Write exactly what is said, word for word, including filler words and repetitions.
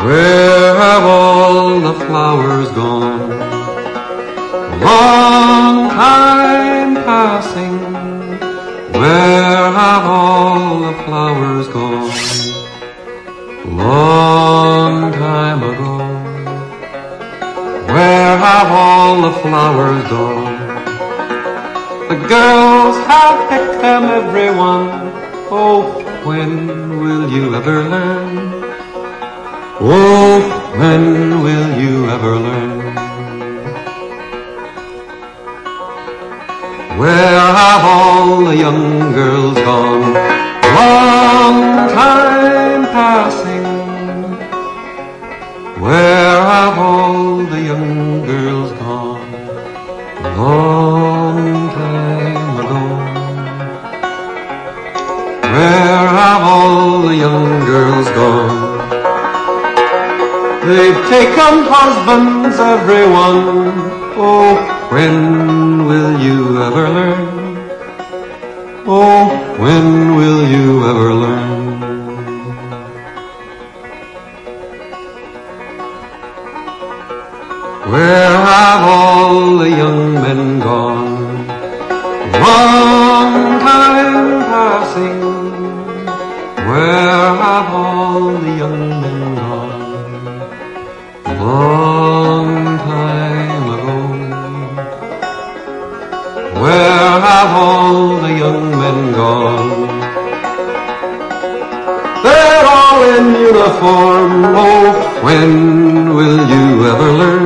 Where have all the flowers gone? Long time passing. Where have all the flowers gone? Long time ago. Where have all the flowers gone? The girls have picked them, everyone. Oh, when will you ever learn? Oh, when will you ever learn? Where have all the young girls gone? Long time passing. Where have all the young girls gone? Long time ago. Where have all the young girls gone? They've taken husbands, everyone. Oh, when will you ever learn? Oh, when will you ever learn? Where have all the young men gone? Long time passing. Where have all the young men gone? Long time ago. Where have all the young men gone? They're all in uniform. Oh, when will you ever learn?